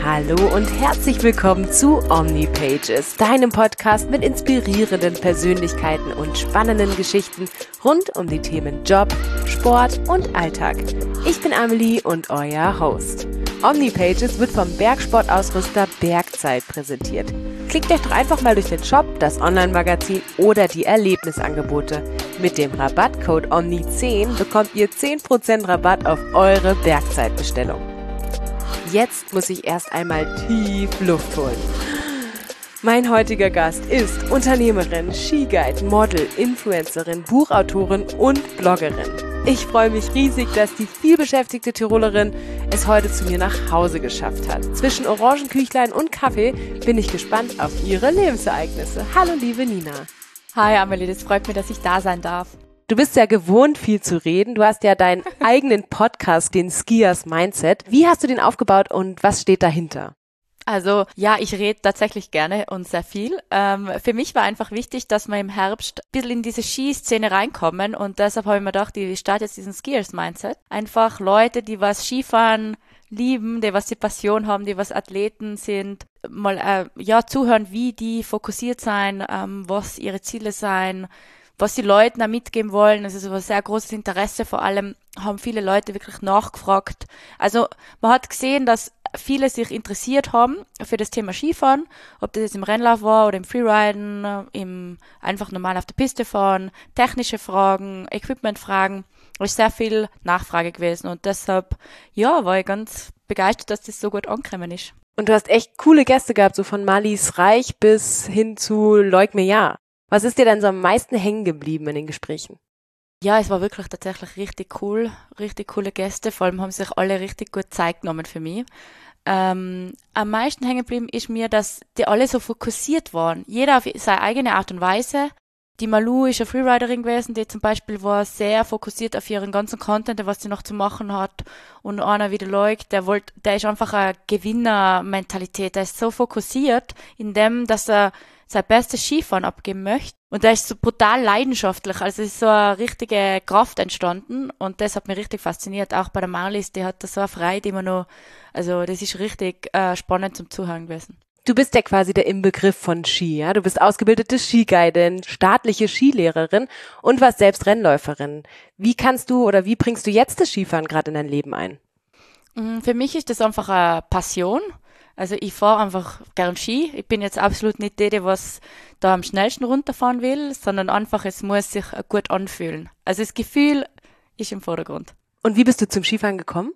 Hallo und herzlich willkommen zu OmniPages, deinem Podcast mit inspirierenden Persönlichkeiten und spannenden Geschichten rund um die Themen Job, Sport und Alltag. Ich bin Amelie und euer Host. OmniPages wird vom Bergsportausrüster Bergzeit präsentiert. Klickt euch doch einfach mal durch den Shop, das Online-Magazin oder die Erlebnisangebote. Mit dem Rabattcode OMNI10 bekommt ihr 10% Rabatt auf eure Bergzeitbestellung. Jetzt muss ich erst einmal tief Luft holen. Mein heutiger Gast ist Unternehmerin, Skiguide, Model, Influencerin, Buchautorin und Bloggerin. Ich freue mich riesig, dass die vielbeschäftigte Tirolerin es heute zu mir nach Hause geschafft hat. Zwischen Orangenküchlein und Kaffee bin ich gespannt auf ihre Lebensereignisse. Hallo liebe Nina. Hi Amelie, das freut mich, dass ich da sein darf. Du bist ja gewohnt, viel zu reden. Du hast ja deinen eigenen Podcast, den Skiers Mindset. Wie hast du den aufgebaut und was steht dahinter? Also ja, ich rede tatsächlich gerne und sehr viel. Für mich war einfach wichtig, dass wir im Herbst ein bisschen in diese Skiszene reinkommen und deshalb habe ich mir gedacht, ich starte jetzt diesen Skiers Mindset. Einfach Leute, die was Skifahren lieben, die was die Passion haben, die was Athleten sind, mal zuhören, wie die fokussiert sein, was ihre Ziele sein, was die Leute da mitgeben wollen. Also so ein sehr großes Interesse, vor allem haben viele Leute wirklich nachgefragt. Also man hat gesehen, dass viele sich interessiert haben für das Thema Skifahren, ob das jetzt im Rennlauf war oder im Freeriden, im einfach normal auf der Piste fahren, technische Fragen, Equipment-Fragen. Da ist sehr viel Nachfrage gewesen und deshalb, ja, war ich ganz begeistert, dass das so gut angekommen ist. Und du hast echt coole Gäste gehabt, so von Marlies Reich bis hin zu Leuk Meillard. Was ist dir denn so am meisten hängen geblieben in den Gesprächen? Ja, es war wirklich tatsächlich richtig cool, richtig coole Gäste, vor allem haben sich alle richtig gut Zeit genommen für mich. Am meisten hängen geblieben ist mir, dass die alle so fokussiert waren, jeder auf seine eigene Art und Weise. Die Malu ist eine Freeriderin gewesen, die zum Beispiel war sehr fokussiert auf ihren ganzen Content, was sie noch zu machen hat. Und einer wie der Leuk, der ist einfach eine Gewinnermentalität. Der ist so fokussiert in dem, dass er sein bestes Skifahren abgeben möchte. Und der ist so brutal leidenschaftlich. Also es ist so eine richtige Kraft entstanden. Und das hat mich richtig fasziniert. Auch bei der Marlies, die hat da so eine Freude immer noch. Also das ist richtig spannend zum Zuhören gewesen. Du bist ja quasi der Inbegriff von Ski, ja? Du bist ausgebildete Skiguidin, staatliche Skilehrerin und warst selbst Rennläuferin. Wie bringst du jetzt das Skifahren gerade in dein Leben ein? Für mich ist das einfach eine Passion. Also ich fahre einfach gern Ski. Ich bin jetzt absolut nicht die was da am schnellsten runterfahren will, sondern einfach, es muss sich gut anfühlen. Also das Gefühl ist im Vordergrund. Und wie bist du zum Skifahren gekommen?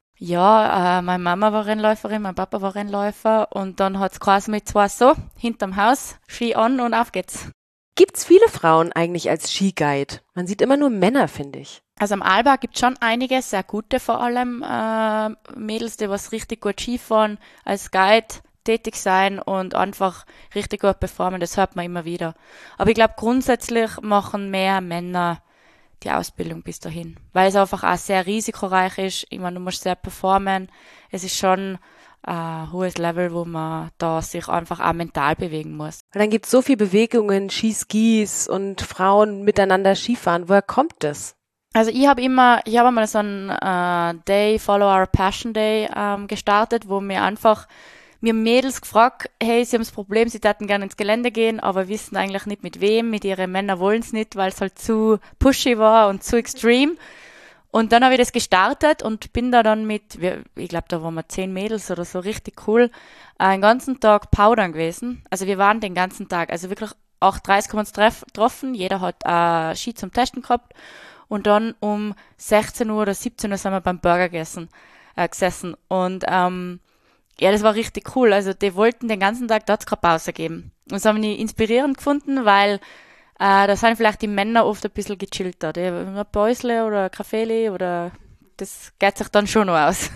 Ja, meine Mama war Rennläuferin, mein Papa war Rennläufer und dann hat's quasi mit zwei so, hinterm Haus, Ski an und auf geht's. Gibt's viele Frauen eigentlich als Skiguide? Man sieht immer nur Männer, finde ich. Also am Arlberg gibt's schon einige, sehr gute vor allem Mädels, die was richtig gut Skifahren, als Guide tätig sein und einfach richtig gut performen, das hört man immer wieder. Aber ich glaube grundsätzlich machen mehr Männer die Ausbildung bis dahin, weil es einfach auch sehr risikoreich ist. Ich meine, du musst sehr performen. Es ist schon ein hohes Level, wo man da sich einfach auch mental bewegen muss. Und dann gibt's so viel Bewegungen, Skiskis und Frauen miteinander Skifahren. Woher kommt das? Also ich habe einmal so einen Day, Follow Our Passion Day gestartet, wo mir Mädels gefragt, hey, sie haben das Problem, sie täten gerne ins Gelände gehen, aber wissen eigentlich nicht mit wem, mit ihren Männern wollen es nicht, weil es halt zu pushy war und zu extrem. Und dann habe ich das gestartet und bin da dann ich glaube, da waren wir 10 Mädels oder so, richtig cool, einen ganzen Tag powdern gewesen. Also wir waren den ganzen Tag, also wirklich 8:30 haben wir uns getroffen, jeder hat Ski zum Testen gehabt und dann um 16 Uhr oder 17 Uhr sind wir beim Burger gesessen und ja, das war richtig cool. Also die wollten den ganzen Tag, da hat's keine Pause geben. Und das haben wir inspirierend gefunden, weil da sind vielleicht die Männer oft ein bisschen gechillter. Die haben ein Päusle oder ein Kaffeele oder das geht sich dann schon noch aus.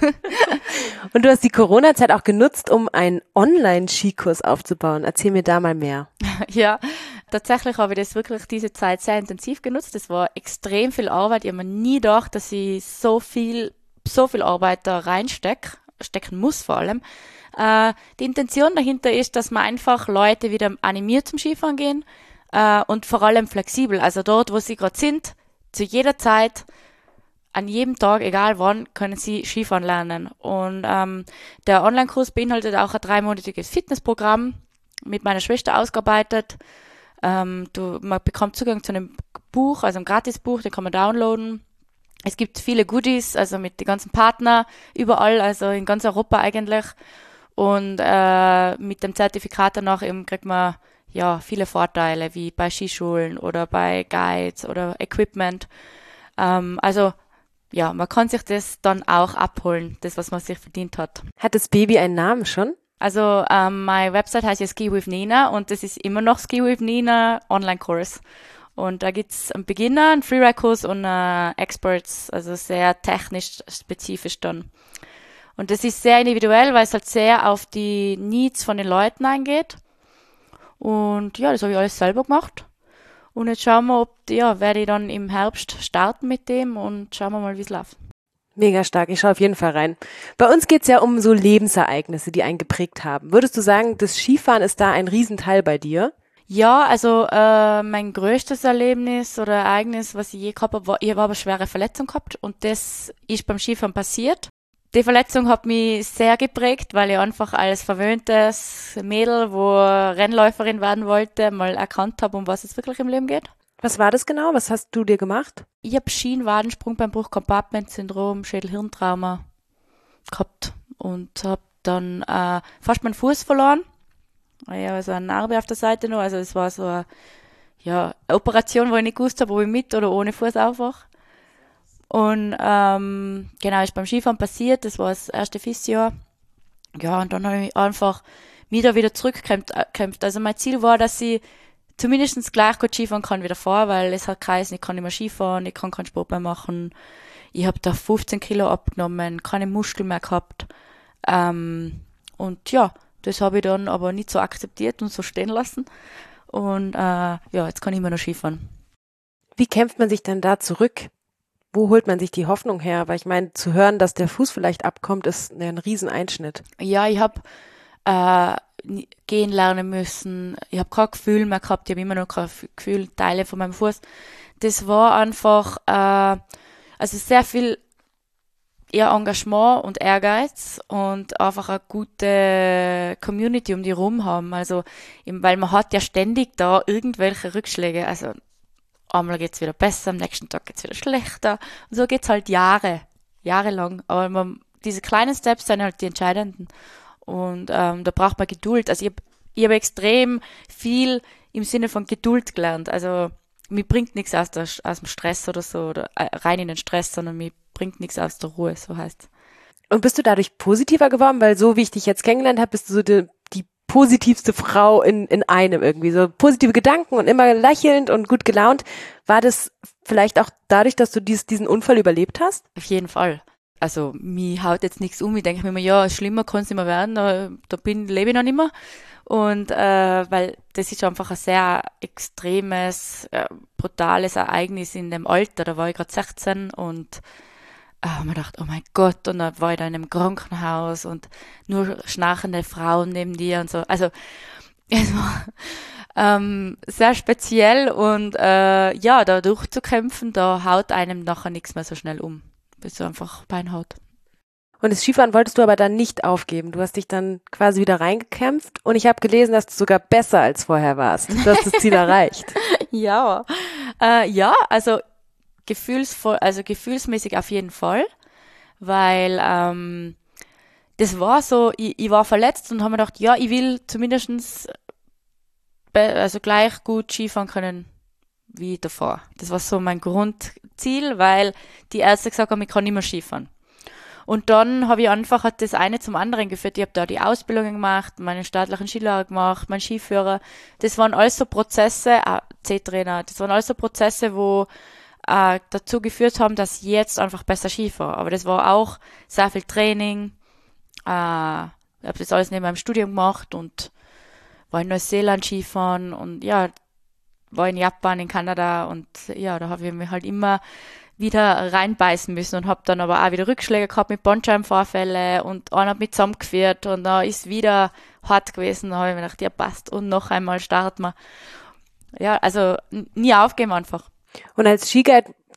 Und du hast die Corona-Zeit auch genutzt, um einen Online-Skikurs aufzubauen. Erzähl mir da mal mehr. Ja, tatsächlich habe ich das wirklich diese Zeit sehr intensiv genutzt. Das war extrem viel Arbeit. Ich habe mir nie gedacht, dass ich so viel Arbeit da stecken muss vor allem. Die Intention dahinter ist, dass man einfach Leute wieder animiert zum Skifahren gehen und vor allem flexibel. Also dort, wo sie gerade sind, zu jeder Zeit an jedem Tag, egal wann, können sie Skifahren lernen. Und der Online-Kurs beinhaltet auch ein 3-monatiges Fitnessprogramm, mit meiner Schwester ausgearbeitet. Man bekommt Zugang zu einem Buch, also einem Gratisbuch, den kann man downloaden. Es gibt viele Goodies, also mit den ganzen Partnern überall, also in ganz Europa eigentlich. Und mit dem Zertifikat danach eben kriegt man ja viele Vorteile, wie bei Skischulen oder bei Guides oder Equipment. Also ja, man kann sich das dann auch abholen, das, was man sich verdient hat. Hat das Baby einen Namen schon? Also meine Website heißt ja Ski with Nina und das ist immer noch Ski with Nina Online-Kurs. Und da gibt's einen Beginner, einen Freeride-Kurs und Experts, also sehr technisch spezifisch dann. Und das ist sehr individuell, weil es halt sehr auf die Needs von den Leuten eingeht. Und ja, das habe ich alles selber gemacht. Und jetzt schauen wir, werde ich dann im Herbst starten mit dem und schauen wir mal, wie es läuft. Mega stark, ich schaue auf jeden Fall rein. Bei uns geht's ja um so Lebensereignisse, die einen geprägt haben. Würdest du sagen, das Skifahren ist da ein Riesenteil bei dir? Ja, also mein größtes Erlebnis oder Ereignis, was ich je gehabt habe, ich habe eine schwere Verletzung gehabt und das ist beim Skifahren passiert. Die Verletzung hat mich sehr geprägt, weil ich einfach als verwöhntes Mädel, wo Rennläuferin werden wollte, mal erkannt habe, um was es wirklich im Leben geht. Was war das genau? Was hast du dir gemacht? Ich habe Schienenwadensprungbeinbruch, Compartment-Syndrom, Schädel-Hirntrauma gehabt und habe dann fast meinen Fuß verloren. Ich habe also eine Narbe auf der Seite noch, also es war so eine Operation, wo ich nicht gewusst habe, ob ich mit oder ohne Fuß aufwache. Und genau, ist beim Skifahren passiert, das war das erste Physio. Ja, und dann habe ich einfach wieder zurückgekämpft. Also mein Ziel war, dass ich zumindest gleich gut Skifahren kann wie davor, weil es hat geheißen, ich kann nicht mehr Skifahren, ich kann keinen Sport mehr machen. Ich habe da 15 Kilo abgenommen, keine Muskeln mehr gehabt. Und ja, das habe ich dann aber nicht so akzeptiert und so stehen lassen. Und jetzt kann ich immer noch Skifahren. Wie kämpft man sich denn da zurück? Wo holt man sich die Hoffnung her? Weil ich meine, zu hören, dass der Fuß vielleicht abkommt, ist ein Rieseneinschnitt. Ja, ich habe gehen lernen müssen. Ich habe kein Gefühl mehr gehabt. Ich habe immer noch kein Gefühl, Teile von meinem Fuß. Das war einfach also sehr viel Engagement und Ehrgeiz und einfach eine gute Community um die rum haben. Also, weil man hat ja ständig da irgendwelche Rückschläge. Also einmal geht's wieder besser, am nächsten Tag geht's wieder schlechter. Und so geht's halt jahrelang. Aber diese kleinen Steps sind halt die entscheidenden. Und da braucht man Geduld. Also ich hab extrem viel im Sinne von Geduld gelernt. Also mir bringt nichts aus dem Stress oder so, oder rein in den Stress, sondern mir bringt nichts aus der Ruhe, so heißt's. Und bist du dadurch positiver geworden? Weil so wie ich dich jetzt kennengelernt habe, bist du so die positivste Frau in einem irgendwie. So positive Gedanken und immer lächelnd und gut gelaunt. War das vielleicht auch dadurch, dass du diesen Unfall überlebt hast? Auf jeden Fall. Also, mich haut jetzt nichts um. Ich denke mir immer, ja, schlimmer kann es nicht mehr werden. Lebe ich noch nicht mehr. Und weil das ist einfach ein sehr extremes, brutales Ereignis in dem Alter. Da war ich gerade 16 und man dachte, oh mein Gott, und dann war ich da in einem Krankenhaus und nur schnarchende Frauen neben dir und so. Also es war sehr speziell und da durchzukämpfen, da haut einem nachher nichts mehr so schnell um, bis du einfach Beinhaut. Und das Skifahren wolltest du aber dann nicht aufgeben. Du hast dich dann quasi wieder reingekämpft und ich habe gelesen, dass du sogar besser als vorher warst. Du hast das Ziel erreicht. Ja, also gefühlsmäßig auf jeden Fall, weil das war so, ich war verletzt und habe mir gedacht, ja, ich will zumindest gleich gut Skifahren können wie davor. Das war so mein Grundziel, weil die Ärzte gesagt haben, ich kann nicht mehr Skifahren. Und dann hat das eine zum anderen geführt. Ich habe da die Ausbildungen gemacht, meinen staatlichen Skilehrer gemacht, meinen Skiführer. Das waren alles so Prozesse, C-Trainer, das waren alles so Prozesse, wo dazu geführt haben, dass ich jetzt einfach besser Ski fahre. Aber das war auch sehr viel Training. Ich habe das alles neben meinem Studium gemacht und war in Neuseeland Skifahren und ja, war in Japan, in Kanada und ja, da habe ich mich halt immer wieder reinbeißen müssen und habe dann aber auch wieder Rückschläge gehabt mit Bandscheibenvorfälle und einer hat mich zusammengeführt und da ist wieder hart gewesen. Da habe ich mir gedacht, ja passt und noch einmal starten wir. Ja, also nie aufgeben einfach. Und als Skiguide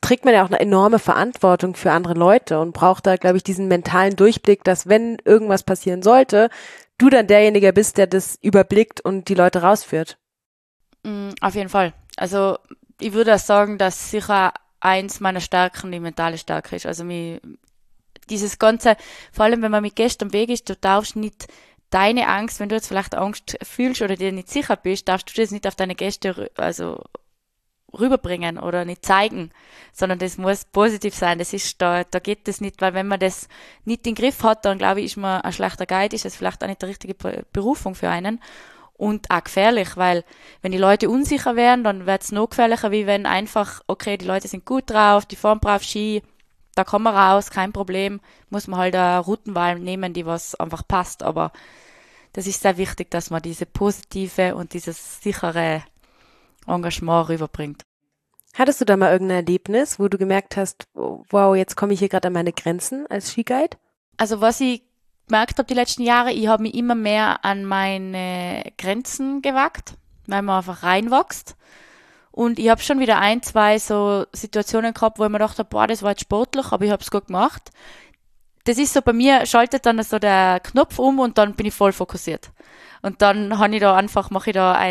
trägt man ja auch eine enorme Verantwortung für andere Leute und braucht da, glaube ich, diesen mentalen Durchblick, dass wenn irgendwas passieren sollte, du dann derjenige bist, der das überblickt und die Leute rausführt. Auf jeden Fall. Also ich würde auch sagen, dass sicher eins meiner Stärken die mentale Stärke ist. Also dieses Ganze, vor allem wenn man mit Gästen am Weg ist, du darfst nicht deine Angst, wenn du jetzt vielleicht Angst fühlst oder dir nicht sicher bist, darfst du das nicht auf deine Gäste rüberbringen oder nicht zeigen, sondern das muss positiv sein. Das ist da geht das nicht, weil wenn man das nicht in den Griff hat, dann glaube ich, ist man ein schlechter Guide, ist das vielleicht auch nicht die richtige Berufung für einen und auch gefährlich, weil wenn die Leute unsicher werden, dann wird es noch gefährlicher, wie wenn einfach, okay, die Leute sind gut drauf, die fahren brav Ski, da kommen wir raus, kein Problem, muss man halt eine Routenwahl nehmen, die was einfach passt, aber das ist sehr wichtig, dass man diese positive und dieses sichere Engagement rüberbringt. Hattest du da mal irgendein Erlebnis, wo du gemerkt hast, wow, jetzt komme ich hier gerade an meine Grenzen als Skiguide? Also was ich gemerkt habe die letzten Jahre, ich habe mich immer mehr an meine Grenzen gewagt, weil man einfach reinwächst. Und ich habe schon wieder 1, 2 so Situationen gehabt, wo ich mir dachte, boah, das war jetzt sportlich, aber ich habe es gut gemacht. Das ist so, bei mir schaltet dann so der Knopf um und dann bin ich voll fokussiert. Und dann mache ich da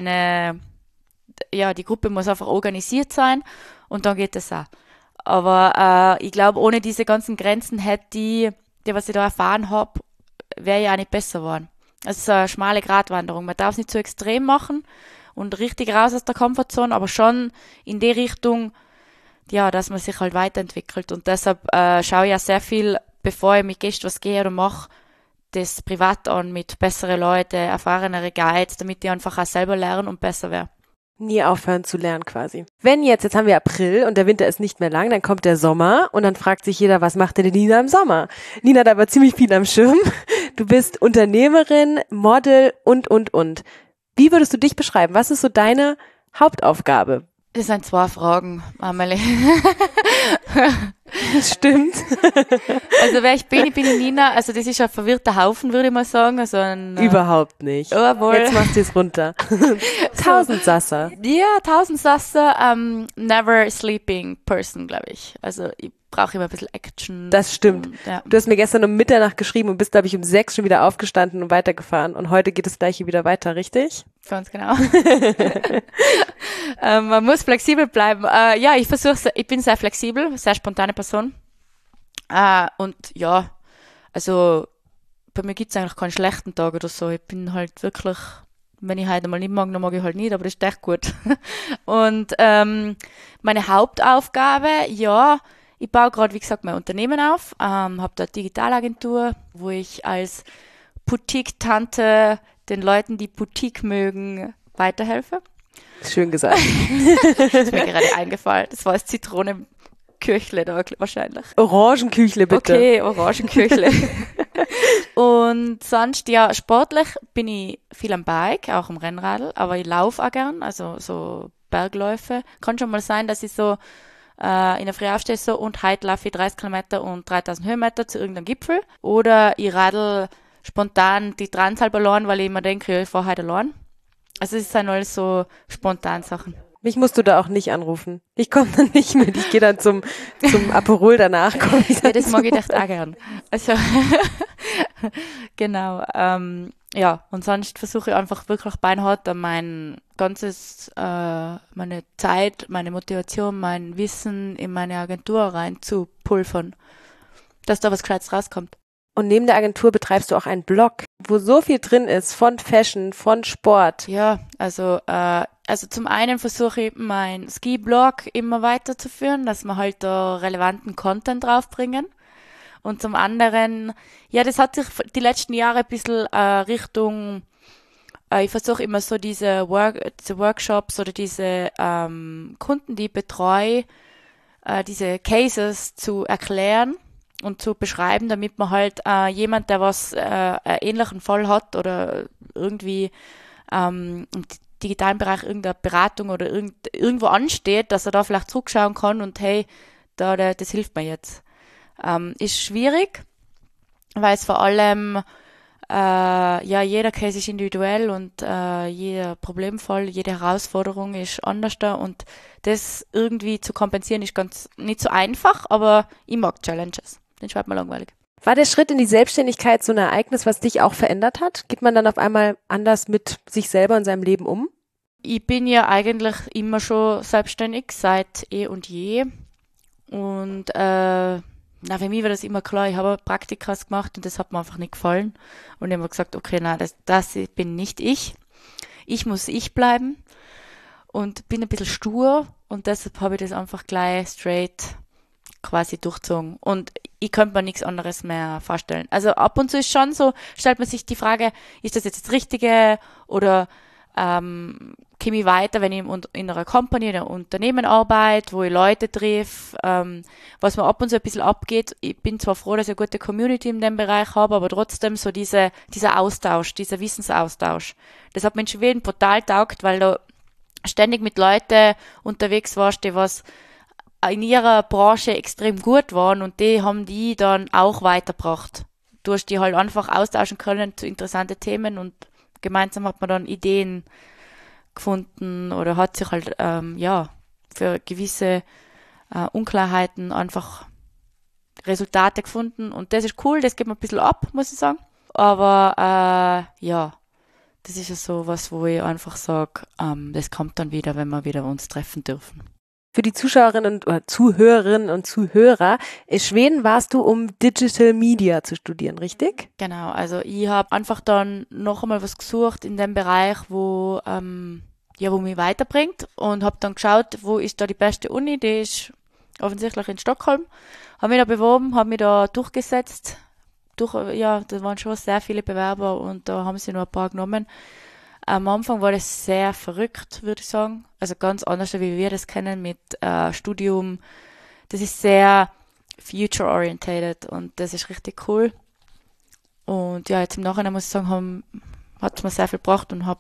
die Gruppe muss einfach organisiert sein und dann geht das auch. Aber ich glaube, ohne diese ganzen Grenzen hätte ich, was ich da erfahren habe, wäre ja auch nicht besser geworden. Also es ist eine schmale Gratwanderung. Man darf es nicht zu extrem machen und richtig raus aus der Komfortzone, aber schon in die Richtung, ja, dass man sich halt weiterentwickelt. Und deshalb schaue ich ja sehr viel, bevor ich mit Gästen was gehe oder mache, das privat an mit besseren Leuten, erfahrenere Guides, damit ich einfach auch selber lernen und besser werde. Nie aufhören zu lernen quasi. Wenn jetzt haben wir April und der Winter ist nicht mehr lang, dann kommt der Sommer und dann fragt sich jeder, was macht denn die Nina im Sommer? Nina hat aber ziemlich viel am Schirm. Du bist Unternehmerin, Model und. Wie würdest du dich beschreiben? Was ist so deine Hauptaufgabe? Das sind 2 Fragen, Amelie. Das stimmt. Also wer ich bin Nina. Also das ist ein verwirrter Haufen, würde ich mal sagen. Also überhaupt nicht. Jawohl. Jetzt macht sie es runter. 1000 Sasser. Ja, 1000 Sasser. Never sleeping person, glaube ich. Also ich brauche immer ein bisschen Action. Das stimmt. Und, ja. Du hast mir gestern um Mitternacht geschrieben und bist, glaube ich, um 6 schon wieder aufgestanden und weitergefahren. Und heute geht das Gleiche wieder weiter, richtig? Ganz genau. Man muss flexibel bleiben. Ja, ich bin sehr flexibel, sehr spontane Person. Und ja, also bei mir gibt's eigentlich keinen schlechten Tag oder so. Ich bin halt wirklich, wenn ich heute mal nicht mag, dann mag ich halt nicht, aber das ist echt gut. Und meine Hauptaufgabe, ja, ich baue gerade, wie gesagt, mein Unternehmen auf, habe da eine Digitalagentur, wo ich als Boutique-Tante den Leuten, die Boutique mögen, weiterhelfe. Schön gesagt. Das ist mir gerade eingefallen. Das war das Zitronenküchle da wahrscheinlich. Orangenküchle bitte. Okay, Orangenküchle. Und sonst, ja, sportlich bin ich viel am Bike, auch am Rennradl, aber ich laufe auch gern, also so Bergläufe. Kann schon mal sein, dass ich so in der Früh aufstehe so und heute laufe ich 30 Kilometer und 3000 Höhenmeter zu irgendeinem Gipfel. Oder ich radel spontan die Transalp allein, weil ich immer denke, ich fahre heute allein. Also es sind alles so spontan Sachen. Mich musst du da auch nicht anrufen. Ich komme dann nicht mit. Ich gehe dann zum Aperol danach. Ja, das mag ich echt auch gern. Also genau. Ja, und sonst versuche ich einfach wirklich beinhart an mein ganzes, meine Zeit, meine Motivation, mein Wissen in meine Agentur rein zu pulvern, dass da was Gescheites rauskommt. Und neben der Agentur betreibst du auch einen Blog, wo so viel drin ist, von Fashion, von Sport. Ja, also zum einen versuche ich mein Ski-Blog immer weiterzuführen, dass wir halt da relevanten Content draufbringen. Und zum anderen, ja, das hat sich die letzten Jahre ein bisschen Richtung, ich versuche immer so diese Workshops oder diese Kunden, die ich betreue, diese Cases zu erklären und zu beschreiben, damit man halt jemand, der was einen ähnlichen Fall hat oder irgendwie im digitalen Bereich irgendeine Beratung oder irgendwo ansteht, dass er da vielleicht zurückschauen kann und hey, das hilft mir jetzt. Ist schwierig, weil es vor allem Jeder Case ist individuell und jeder Problemfall, jede Herausforderung ist anders da und das irgendwie zu kompensieren ist ganz nicht so einfach, aber ich mag Challenges. Den schreibt man langweilig. War der Schritt in die Selbstständigkeit so ein Ereignis, was dich auch verändert hat? Geht man dann auf einmal anders mit sich selber und seinem Leben um? Ich bin ja eigentlich immer schon selbstständig, seit eh und je. Und für mich war das immer klar, ich habe Praktikas gemacht und das hat mir einfach nicht gefallen. Und ich habe gesagt, okay, nein, das bin nicht ich. Ich muss ich bleiben und bin ein bisschen stur und deshalb habe ich das einfach gleich straight quasi durchzogen. Und ich könnte mir nichts anderes mehr vorstellen. Also ab und zu ist schon so, stellt man sich die Frage, ist das jetzt das Richtige oder komme ich weiter, wenn ich in einer Company, in einem Unternehmen arbeite, wo ich Leute treffe, was mir ab und zu ein bisschen abgeht. Ich bin zwar froh, dass ich eine gute Community in dem Bereich habe, aber trotzdem so dieser Austausch, dieser Wissensaustausch. Das hat mir in Schweden brutal taugt, weil du ständig mit Leuten unterwegs warst, die was in ihrer Branche extrem gut waren und die haben die dann auch weitergebracht. Du hast die halt einfach austauschen können zu interessanten Themen und gemeinsam hat man dann Ideen gefunden oder hat sich halt, für gewisse Unklarheiten einfach Resultate gefunden. Und das ist cool, das geht mir ein bisschen ab, muss ich sagen. Aber das ist ja so was, wo ich einfach sage, das kommt dann wieder, wenn wir wieder uns treffen dürfen. Für die Zuhörerinnen und Zuhörer, in Schweden warst du, um Digital Media zu studieren, richtig? Genau, also ich habe einfach dann noch einmal was gesucht in dem Bereich, wo mich weiterbringt und habe dann geschaut, wo ist da die beste Uni, die ist offensichtlich in Stockholm. Habe mich da beworben, habe mich da durchgesetzt. Da waren schon sehr viele Bewerber und da haben sie nur ein paar genommen. Am Anfang war das sehr verrückt, würde ich sagen. Also ganz anders, wie wir das kennen mit Studium. Das ist sehr future-orientated und das ist richtig cool. Und ja, jetzt im Nachhinein muss ich sagen, hat es mir sehr viel gebracht und habe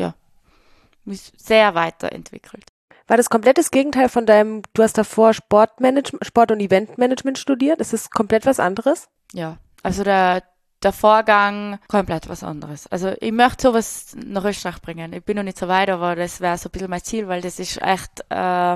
mich sehr weiterentwickelt. War das komplett das Gegenteil von du hast davor Sport- und Eventmanagement studiert? Ist das komplett was anderes? Ja, also der Vorgang komplett was anderes. Also ich möchte sowas nach Österreich bringen. Ich bin noch nicht so weit, aber das wäre so ein bisschen mein Ziel, weil das ist echt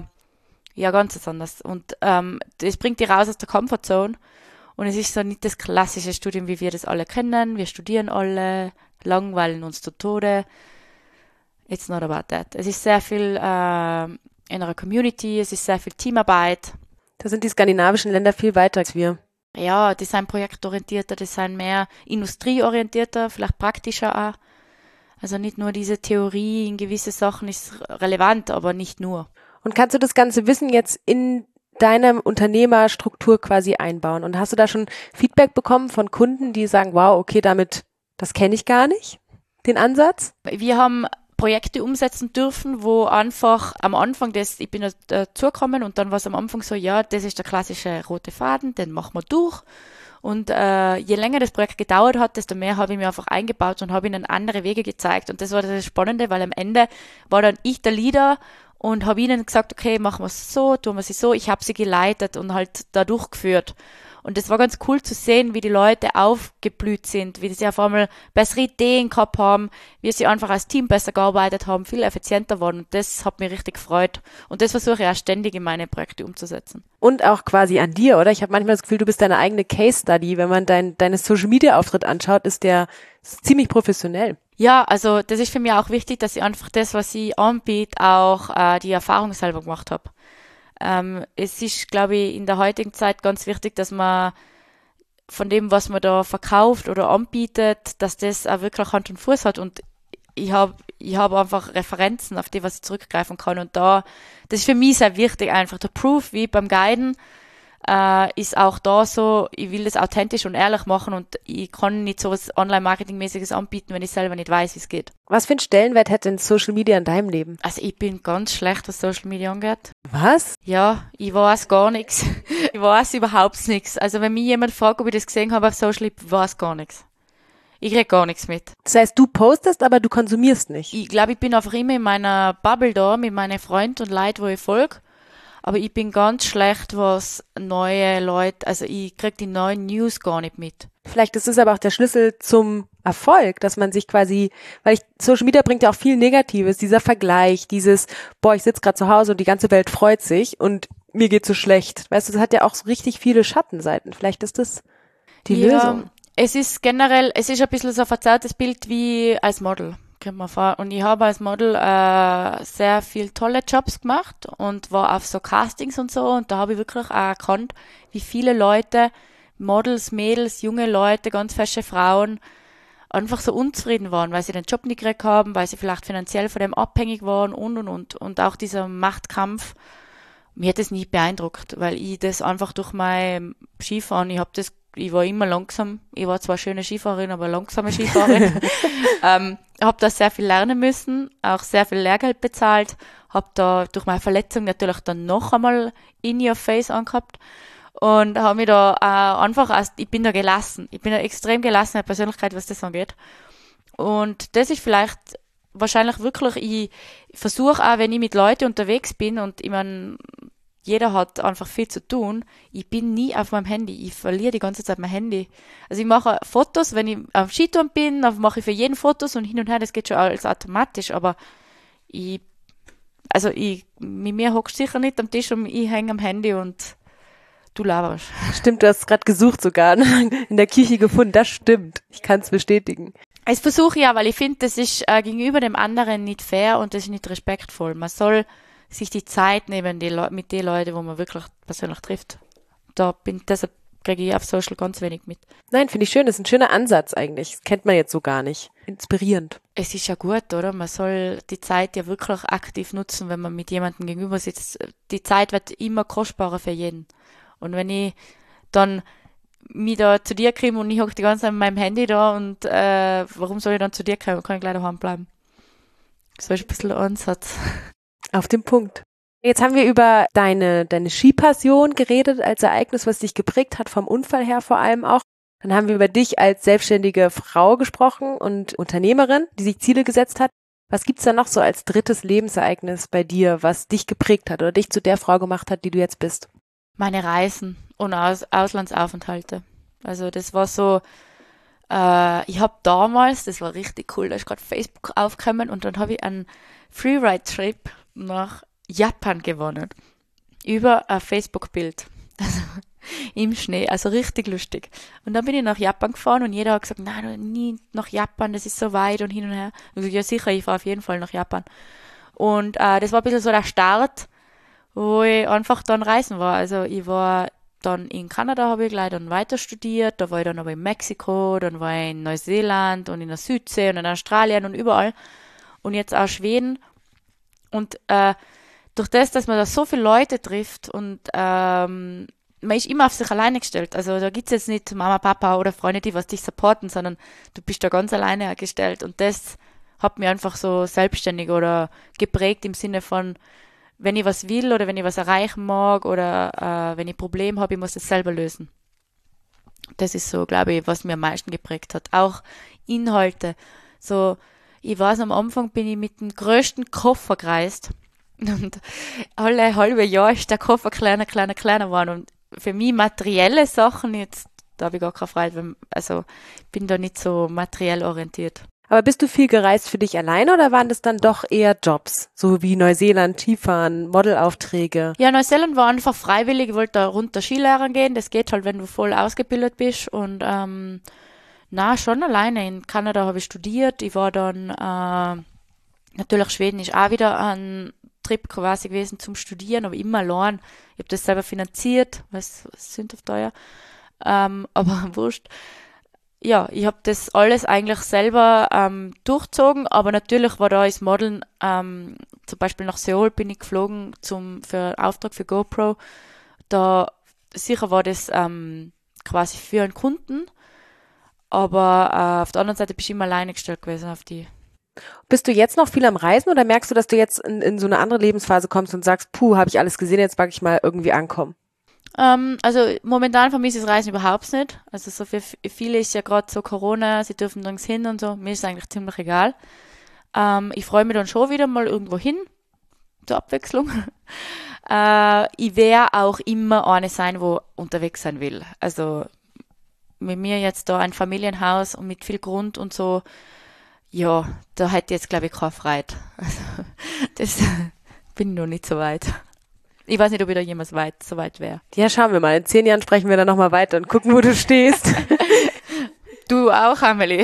ganz anders. Und das bringt dich raus aus der Comfortzone. Und es ist so nicht das klassische Studium, wie wir das alle kennen. Wir studieren alle, langweilen uns zu Tode. It's not about that. Es ist sehr viel in einer Community, es ist sehr viel Teamarbeit. Da sind die skandinavischen Länder viel weiter als wir. Ja, die sind projektorientierter, die sind mehr industrieorientierter, vielleicht praktischer auch. Also nicht nur diese Theorie in gewisse Sachen ist relevant, aber nicht nur. Und kannst du das ganze Wissen jetzt in deine Unternehmerstruktur quasi einbauen? Und hast du da schon Feedback bekommen von Kunden, die sagen, wow, okay, das kenne ich gar nicht, den Ansatz? Wir haben Projekte umsetzen dürfen, wo einfach am Anfang ich bin dazugekommen und dann war es am Anfang so, ja, das ist der klassische rote Faden, den machen wir durch. Und je länger das Projekt gedauert hat, desto mehr habe ich mir einfach eingebaut und habe ihnen andere Wege gezeigt. Und das war das Spannende, weil am Ende war dann ich der Leader und habe ihnen gesagt, okay, machen wir es so, tun wir es so. Ich habe sie geleitet und halt da durchgeführt. Und das war ganz cool zu sehen, wie die Leute aufgeblüht sind, wie sie auf einmal bessere Ideen gehabt haben, wie sie einfach als Team besser gearbeitet haben, viel effizienter waren. Und das hat mich richtig gefreut. Und das versuche ich auch ständig in meine Projekte umzusetzen. Und auch quasi an dir, oder? Ich habe manchmal das Gefühl, du bist deine eigene Case Study. Wenn man deine Social-Media-Auftritt anschaut, ist der ziemlich professionell. Ja, also das ist für mich auch wichtig, dass ich einfach das, was ich anbiete, auch die Erfahrung selber gemacht habe. Es ist, glaube ich, in der heutigen Zeit ganz wichtig, dass man von dem, was man da verkauft oder anbietet, dass das auch wirklich Hand und Fuß hat. Und ich hab einfach Referenzen, auf die was ich zurückgreifen kann. Und das ist für mich sehr wichtig einfach. Der Proof, wie beim Guiden, ist auch da so, ich will das authentisch und ehrlich machen und ich kann nicht so was Online-Marketing-mäßiges anbieten, wenn ich selber nicht weiß, wie es geht. Was für einen Stellenwert hat denn Social Media in deinem Leben? Also ich bin ganz schlecht, was Social Media angeht. Was? Ja, ich weiß gar nichts. Ich weiß überhaupt nichts. Also wenn mich jemand fragt, ob ich das gesehen habe auf Social, ich weiß gar nichts. Ich krieg gar nichts mit. Das heißt, du postest, aber du konsumierst nicht? Ich glaube, ich bin einfach immer in meiner Bubble da, mit meinen Freunden und Leuten, wo ich folge. Aber ich bin ganz schlecht, was neue Leute, also ich krieg die neuen News gar nicht mit. Vielleicht ist es aber auch der Schlüssel zum Erfolg, dass man sich quasi, Social Media bringt ja auch viel Negatives, dieser Vergleich, dieses, boah, ich sitze gerade zu Hause und die ganze Welt freut sich und mir geht's so schlecht. Weißt du, das hat ja auch so richtig viele Schattenseiten. Vielleicht ist das die Lösung. Es ist generell, es ist ein bisschen so ein verzerrtes Bild wie als Model, kommt mir vor. Und ich habe als Model sehr viel tolle Jobs gemacht und war auf so Castings und so. Und da habe ich wirklich auch erkannt, wie viele Leute, Models, Mädels, junge Leute, ganz fesche Frauen, einfach so unzufrieden waren, weil sie den Job nicht gekriegt haben, weil sie vielleicht finanziell von dem abhängig waren und. Und auch dieser Machtkampf, mir hat das nie beeindruckt, weil ich das einfach durch mein Skifahren, ich war immer langsam, ich war zwar schöne Skifahrerin, aber langsame Skifahrerin, habe da sehr viel lernen müssen, auch sehr viel Lehrgeld bezahlt, habe da durch meine Verletzung natürlich dann noch einmal in your face angehabt und habe mich da ich bin da gelassen, ich bin eine extrem gelassene Persönlichkeit, was das angeht. Und das ist vielleicht wahrscheinlich wirklich, ich versuche auch, wenn ich mit Leuten unterwegs bin und ich meine, jeder hat einfach viel zu tun. Ich bin nie auf meinem Handy. Ich verliere die ganze Zeit mein Handy. Also ich mache Fotos, wenn ich auf Skitouren bin, dann mache ich für jeden Fotos und hin und her, das geht schon alles automatisch, aber mit mir hockst du sicher nicht am Tisch und ich hänge am Handy und du laberst. Stimmt, du hast gerade gesucht sogar, in der Küche gefunden, das stimmt. Ich kann es bestätigen. Das versuche ich ja, weil ich finde, das ist gegenüber dem anderen nicht fair und das ist nicht respektvoll. Man soll sich die Zeit nehmen mit den Leuten, wo man wirklich persönlich trifft. Deshalb kriege ich auf Social ganz wenig mit. Nein, finde ich schön. Das ist ein schöner Ansatz eigentlich. Das kennt man jetzt so gar nicht. Inspirierend. Es ist ja gut, oder? Man soll die Zeit ja wirklich aktiv nutzen, wenn man mit jemandem gegenüber sitzt. Die Zeit wird immer kostbarer für jeden. Und wenn ich dann mich da zu dir komme und ich hocke die ganze Zeit mit meinem Handy da und warum soll ich dann zu dir kommen? Kann ich gleich daheim bleiben. So ist ein bisschen der Ansatz. Auf den Punkt. Jetzt haben wir über deine Skipassion geredet, als Ereignis, was dich geprägt hat, vom Unfall her vor allem auch. Dann haben wir über dich als selbstständige Frau gesprochen und Unternehmerin, die sich Ziele gesetzt hat. Was gibt's da noch so als drittes Lebensereignis bei dir, was dich geprägt hat oder dich zu der Frau gemacht hat, die du jetzt bist? Meine Reisen und Auslandsaufenthalte. Also das war so, ich habe damals, das war richtig cool, da ist gerade Facebook aufgekommen und dann habe ich einen Freeride-Trip nach Japan gewonnen. Über ein Facebook-Bild. Also im Schnee, also richtig lustig. Und dann bin ich nach Japan gefahren und jeder hat gesagt, nein, nie nach Japan, das ist so weit und hin und her. Ich gesagt, ja sicher, ich fahre auf jeden Fall nach Japan. Und das war ein bisschen so der Start, wo ich einfach dann reisen war. Also ich war dann in Kanada, habe ich gleich dann weiter studiert, da war ich dann aber in Mexiko, dann war ich in Neuseeland und in der Südsee und in Australien und überall. Und jetzt auch Schweden. Und durch das, dass man da so viele Leute trifft und man ist immer auf sich alleine gestellt. Also da gibt's jetzt nicht Mama, Papa oder Freunde, die was dich supporten, sondern du bist da ganz alleine gestellt. Und das hat mich einfach so selbstständig oder geprägt im Sinne von, wenn ich was will oder wenn ich was erreichen mag oder wenn ich ein Problem habe, ich muss es selber lösen. Das ist so, glaube ich, was mir am meisten geprägt hat. Auch Inhalte. So, ich weiß, am Anfang bin ich mit dem größten Koffer gereist und alle halbe Jahr ist der Koffer kleiner geworden und für mich materielle Sachen jetzt, da habe ich gar keine Freude, also ich bin da nicht so materiell orientiert. Aber bist du viel gereist für dich alleine oder waren das dann doch eher Jobs, so wie Neuseeland, Skifahren, Modelaufträge? Ja, Neuseeland war einfach freiwillig, ich wollte da runter Skilehrern gehen, das geht halt, wenn du voll ausgebildet bist und schon alleine. In Kanada habe ich studiert, ich war dann, natürlich Schweden ist auch wieder ein Trip quasi gewesen zum Studieren, aber immer allein. Ich habe das selber finanziert, was sind auf teuer, aber wurscht. Ja, ich habe das alles eigentlich selber durchzogen, aber natürlich war da das Modeln, zum Beispiel nach Seoul bin ich geflogen für einen Auftrag für GoPro. Da sicher war das quasi für einen Kunden, aber auf der anderen Seite bist du immer alleine gestellt gewesen auf die. Bist du jetzt noch viel am Reisen oder merkst du, dass du jetzt in so eine andere Lebensphase kommst und sagst, habe ich alles gesehen, jetzt mag ich mal irgendwie ankommen? Also momentan vermisse ich das Reisen überhaupt nicht. Also so für viele ist ja gerade so Corona, sie dürfen nirgends hin und so. Mir ist es eigentlich ziemlich egal. Ich freue mich dann schon wieder mal irgendwo hin, zur Abwechslung. Ich werde auch immer eine sein, wo unterwegs sein will. Also mit mir jetzt da ein Familienhaus und mit viel Grund und so, ja, da hätte ich jetzt, glaube ich, keine Freude. Also, das bin ich noch nicht so weit. Ich weiß nicht, ob ich da jemals so weit wäre. Ja, schauen wir mal. In 10 Jahren sprechen wir dann nochmal weiter und gucken, wo du stehst. Du auch, Amelie.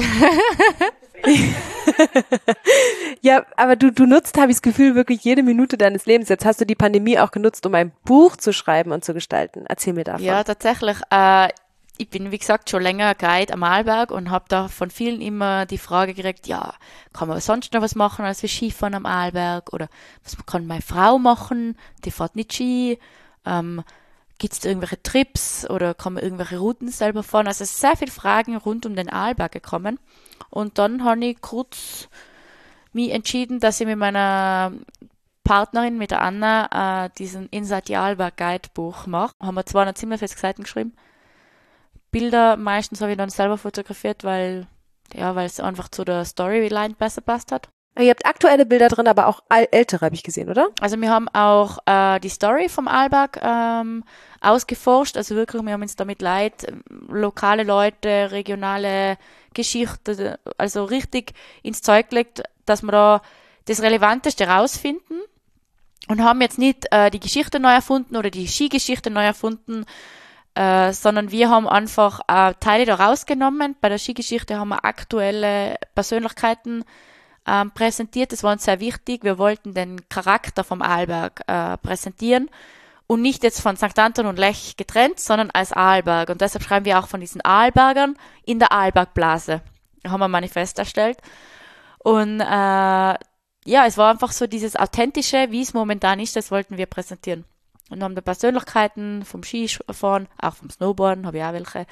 Ja, aber du nutzt, habe ich das Gefühl, wirklich jede Minute deines Lebens. Jetzt hast du die Pandemie auch genutzt, um ein Buch zu schreiben und zu gestalten. Erzähl mir davon. Ja, tatsächlich. Ich bin, wie gesagt, schon länger Guide am Arlberg und habe da von vielen immer die Frage gekriegt, ja, kann man sonst noch was machen als wir Skifahren am Arlberg? Oder was kann meine Frau machen? Die fährt nicht Ski. Gibt es da irgendwelche Trips oder kann man irgendwelche Routen selber fahren? Also es sind sehr viele Fragen rund um den Arlberg gekommen. Und dann habe ich kurz mich entschieden, dass ich mit meiner Partnerin, mit der Anna, diesen Inside the Arlberg Guidebuch mache. Haben wir 247 Seiten geschrieben. Bilder meistens habe ich dann selber fotografiert, weil es einfach zu der Storyline besser passt hat. Ihr habt aktuelle Bilder drin, aber auch ältere, habe ich gesehen, oder? Also wir haben auch die Story vom Arlberg ausgeforscht. Also wirklich, wir haben uns damit lokale Leute, regionale Geschichte, also richtig ins Zeug gelegt, dass wir da das Relevanteste rausfinden und haben jetzt nicht die Geschichte neu erfunden oder die Skigeschichte neu erfunden, sondern wir haben einfach Teile da rausgenommen. Bei der Skigeschichte haben wir aktuelle Persönlichkeiten präsentiert. Das war uns sehr wichtig. Wir wollten den Charakter vom Arlberg präsentieren und nicht jetzt von St. Anton und Lech getrennt, sondern als Arlberg. Und deshalb schreiben wir auch von diesen Arlbergern in der Arlbergblase. Da haben wir ein Manifest erstellt. Und es war einfach so dieses Authentische, wie es momentan ist, das wollten wir präsentieren. Und haben da Persönlichkeiten vom Skifahren, auch vom Snowboarden, habe ich auch welche,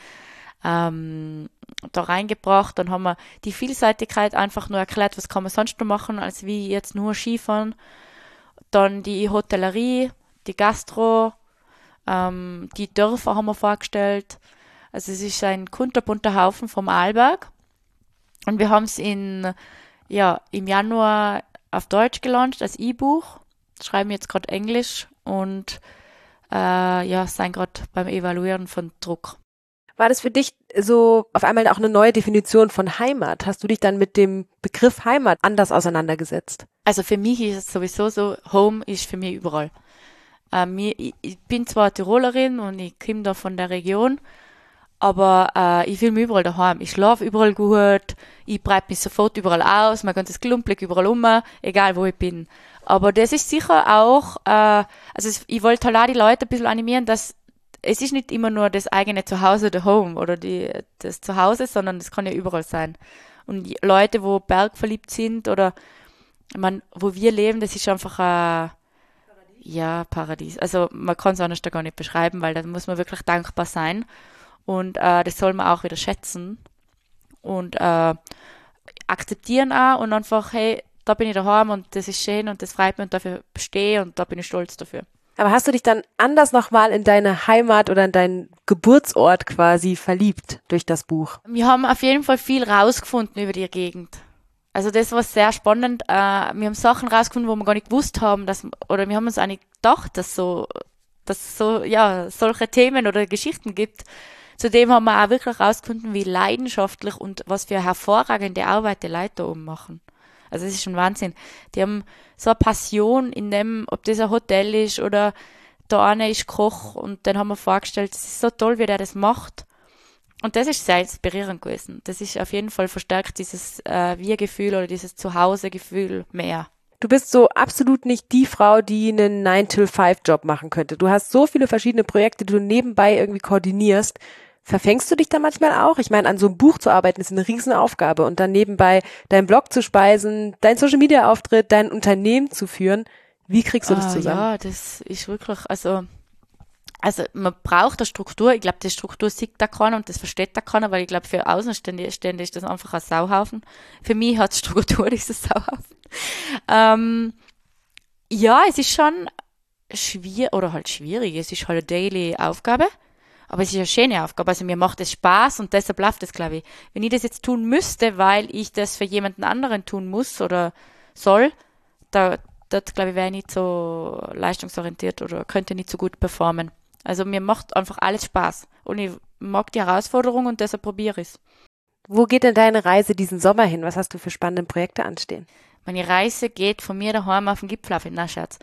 da reingebracht. Dann haben wir die Vielseitigkeit einfach nur erklärt, was kann man sonst noch machen, als wie jetzt nur Skifahren. Dann die Hotellerie, die Gastro, die Dörfer haben wir vorgestellt. Also es ist ein kunterbunter Haufen vom Arlberg. Und wir haben es im Januar auf Deutsch gelauncht als E-Buch. Schreiben jetzt gerade Englisch und sind gerade beim Evaluieren von Druck. War das für dich so auf einmal auch eine neue Definition von Heimat? Hast du dich dann mit dem Begriff Heimat anders auseinandergesetzt? Also für mich ist es sowieso so, Home ist für mich überall. Ich bin zwar Tirolerin und ich komme da von der Region, aber ich fühle mich überall daheim. Ich schlafe überall gut, ich breite mich sofort überall aus, mein ganzes Klumpelig überall egal wo ich bin. Aber das ist sicher auch, ich wollte halt auch die Leute ein bisschen animieren, dass es ist nicht immer nur das eigene Zuhause, der Home oder das Zuhause, sondern das kann ja überall sein. Und die Leute, wo bergverliebt sind oder wo wir leben, das ist einfach Paradies. Also man kann es anders da gar nicht beschreiben, weil da muss man wirklich dankbar sein. Und das soll man auch wieder schätzen und akzeptieren auch und einfach, hey, da bin ich daheim und das ist schön und das freut mich und dafür stehe und da bin ich stolz dafür. Aber hast du dich dann anders nochmal in deine Heimat oder in deinen Geburtsort quasi verliebt durch das Buch? Wir haben auf jeden Fall viel rausgefunden über die Gegend. Also das war sehr spannend. Wir haben Sachen rausgefunden, wo wir gar nicht gewusst haben, oder wir haben uns auch nicht gedacht, dass solche Themen oder Geschichten gibt. Zudem haben wir auch wirklich rausgefunden, wie leidenschaftlich und was für hervorragende Arbeit die Leute da oben machen. Also es ist schon Wahnsinn. Die haben so eine Passion in dem, ob das ein Hotel ist oder da einer ist Koch und dann haben wir vorgestellt, es ist so toll, wie der das macht. Und das ist sehr inspirierend gewesen. Das ist auf jeden Fall verstärkt dieses Wir-Gefühl oder dieses Zuhause-Gefühl mehr. Du bist so absolut nicht die Frau, die einen 9-to-5-Job machen könnte. Du hast so viele verschiedene Projekte, die du nebenbei irgendwie koordinierst. Verfängst du dich da manchmal auch? Ich meine, an so einem Buch zu arbeiten ist eine Riesenaufgabe und dann nebenbei deinen Blog zu speisen, deinen Social-Media-Auftritt, dein Unternehmen zu führen. Wie kriegst du das zusammen? Ja, das ist wirklich, also man braucht eine Struktur. Ich glaube, die Struktur sieht da keiner und das versteht da keiner, weil ich glaube, für Außenstehende ist das einfach ein Sauhaufen. Für mich hat Struktur dieses Sauhaufen. Es ist schon schwierig. Es ist halt eine daily Aufgabe. Aber es ist eine schöne Aufgabe. Also mir macht es Spaß und deshalb läuft es, glaube ich. Wenn ich das jetzt tun müsste, weil ich das für jemanden anderen tun muss oder soll, dort, glaube ich, wäre ich nicht so leistungsorientiert oder könnte nicht so gut performen. Also mir macht einfach alles Spaß. Und ich mag die Herausforderung und deshalb probiere ich es. Wo geht denn deine Reise diesen Sommer hin? Was hast du für spannende Projekte anstehen? Meine Reise geht von mir daheim auf den Gipfel auf. Na, Scherz.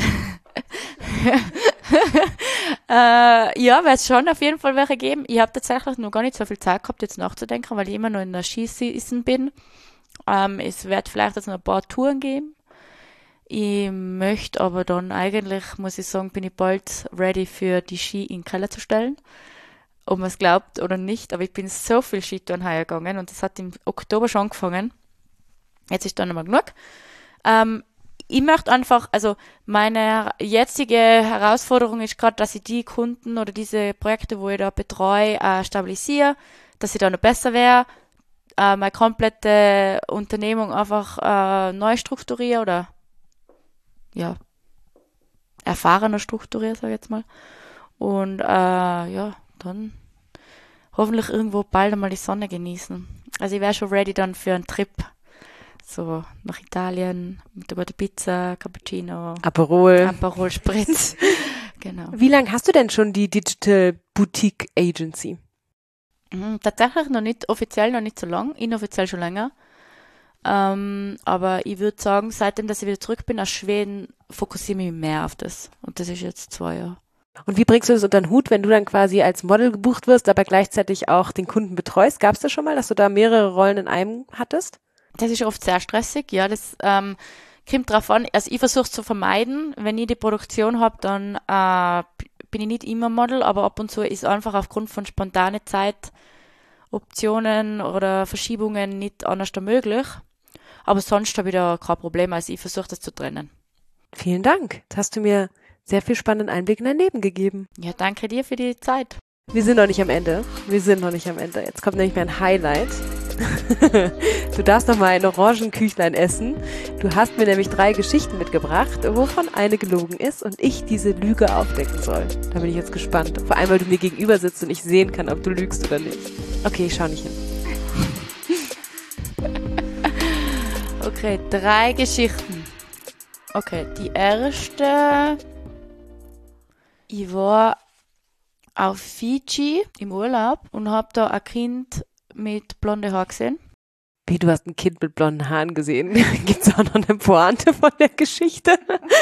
Ja, wird es schon auf jeden Fall welche geben. Ich habe tatsächlich noch gar nicht so viel Zeit gehabt, jetzt nachzudenken, weil ich immer noch in der Skiseason bin. Es wird vielleicht jetzt noch ein paar Touren geben. Ich möchte aber dann eigentlich, muss ich sagen, bin ich bald ready für die Ski in den Keller zu stellen. Ob man es glaubt oder nicht, aber ich bin so viel Skitouren heuer gegangen und das hat im Oktober schon angefangen. Jetzt ist dann nochmal genug. Ich möchte einfach, also meine jetzige Herausforderung ist gerade, dass ich die Kunden oder diese Projekte, wo ich da betreue, stabilisiere, dass ich da noch besser wäre, meine komplette Unternehmung einfach neu strukturiere oder ja, erfahrener strukturiere, sage ich jetzt mal. Und ja, dann hoffentlich irgendwo bald einmal die Sonne genießen. Also ich wäre schon ready dann für einen Trip. So nach Italien mit der guten Pizza, Cappuccino, Aperol Spritz. Genau. Wie lange hast du denn schon die Digital Boutique Agency? Tatsächlich noch nicht, offiziell noch nicht so lang, inoffiziell schon länger. Aber ich würde sagen, seitdem, dass ich wieder zurück bin aus Schweden, fokussiere ich mich mehr auf das. Und das ist jetzt 2 Jahre. Und wie bringst du das unter den Hut, wenn du dann quasi als Model gebucht wirst, aber gleichzeitig auch den Kunden betreust? Gab es das schon mal, dass du da mehrere Rollen in einem hattest? Das ist oft sehr stressig, ja, das kommt drauf an. Also ich versuche es zu vermeiden. Wenn ich die Produktion habe, dann bin ich nicht immer Model, aber ab und zu ist einfach aufgrund von spontanen Zeitoptionen oder Verschiebungen nicht anders möglich. Aber sonst habe ich da kein Problem, also ich versuche das zu trennen. Vielen Dank. Jetzt hast du mir sehr viel spannenden Einblick in dein Leben gegeben. Ja, danke dir für die Zeit. Wir sind noch nicht am Ende. Jetzt kommt nämlich mein Highlight. Du darfst noch mal ein Orangenküchlein essen. Du hast mir nämlich 3 Geschichten mitgebracht, wovon eine gelogen ist und ich diese Lüge aufdecken soll. Da bin ich jetzt gespannt. Vor allem, weil du mir gegenüber sitzt und ich sehen kann, ob du lügst oder nicht. Okay, ich schau nicht hin. Okay, 3 Geschichten. Okay, die erste. Ich war auf Fidschi im Urlaub und habe da ein Kind mit blonde Haaren gesehen. Wie, du hast ein Kind mit blonden Haaren gesehen? Gibt's auch noch eine Pointe von der Geschichte?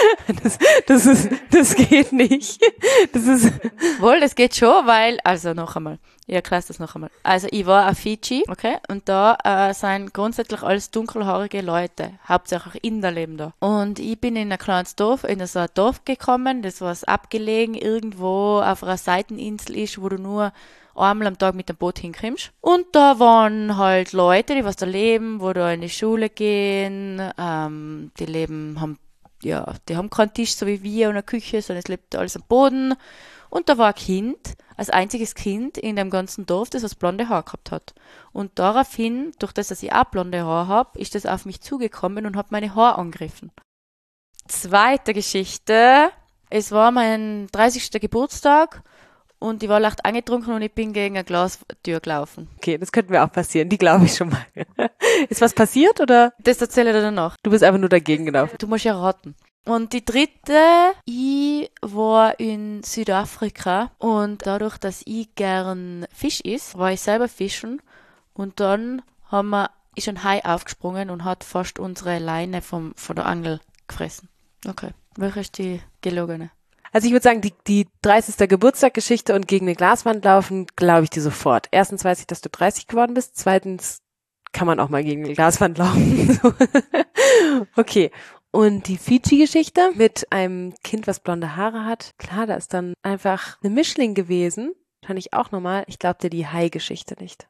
Das geht nicht. Das geht schon, weil, also noch einmal, ich erkläre das noch einmal. Also ich war auf Fidschi, okay, und da sind grundsätzlich alles dunkelhaarige Leute, hauptsächlich Inder leben da. Und ich bin in ein kleines Dorf, in so ein Dorf gekommen, das was abgelegen irgendwo auf einer Seiteninsel ist, wo du nur einmal am Tag mit dem Boot hinkommst. Und da waren halt Leute, die was da leben, wo da in die Schule gehen, die haben keinen Tisch, so wie wir, und eine Küche, sondern es lebt alles am Boden. Und da war ein Kind, als einziges Kind in dem ganzen Dorf, das was blonde Haare gehabt hat. Und daraufhin, durch das, dass ich auch blonde Haare habe, ist das auf mich zugekommen und hat meine Haare angegriffen. Zweite Geschichte, es war mein 30. Geburtstag. Und ich war leicht angetrunken und ich bin gegen eine Glastür gelaufen. Okay, das könnte mir auch passieren, die glaube ich schon mal. Ist was passiert, oder? Das erzähle ich dir danach. Du bist einfach nur dagegen gelaufen. Du musst ja raten. Und die dritte, ich war in Südafrika und dadurch, dass ich gern Fisch isst, war ich selber fischen und dann ist ein Hai aufgesprungen und hat fast unsere Leine von der Angel gefressen. Okay, welche ist die gelogene? Also ich würde sagen, die 30. Geburtstagsgeschichte und gegen eine Glaswand laufen, glaube ich dir sofort. Erstens weiß ich, dass du 30 geworden bist. Zweitens kann man auch mal gegen eine Glaswand laufen. Okay. Und die Fidschi-Geschichte mit einem Kind, was blonde Haare hat. Klar, da ist dann einfach eine Mischling gewesen. Fand ich auch nochmal. Ich glaube dir die Hai-Geschichte nicht.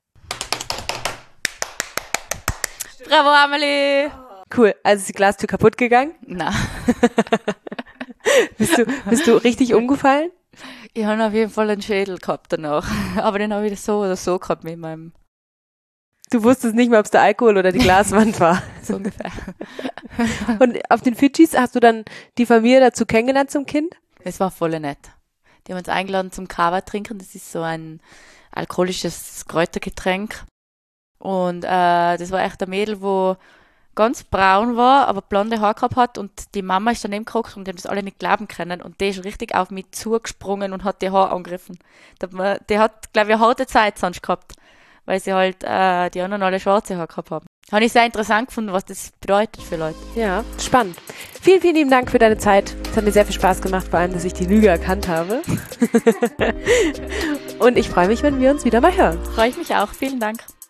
Bravo, Amelie! Cool. Also ist die Glastür kaputt gegangen? Na. Bist du richtig umgefallen? Ich habe auf jeden Fall einen Schädel gehabt danach. Aber den habe ich so oder so gehabt mit meinem... Du wusstest nicht mehr, ob es der Alkohol oder die Glaswand war. So ungefähr. Und auf den Fidschis hast du dann die Familie dazu kennengelernt zum Kind? Es war voll nett. Die haben uns eingeladen zum Kava trinken. Das ist so ein alkoholisches Kräutergetränk. Und das war echt ein Mädel, wo ganz braun war, aber blonde Haare gehabt hat und die Mama ist daneben geguckt und die haben das alle nicht glauben können und der ist richtig auf mich zugesprungen und hat die Haare angegriffen. Die hat, glaube ich, eine harte Zeit sonst gehabt, weil sie halt die anderen alle schwarze Haare gehabt haben. Habe ich sehr interessant gefunden, was das bedeutet für Leute. Ja, spannend. Vielen, vielen lieben Dank für deine Zeit. Es hat mir sehr viel Spaß gemacht, vor allem, dass ich die Lüge erkannt habe. Und ich freue mich, wenn wir uns wieder mal hören. Freue ich mich auch. Vielen Dank.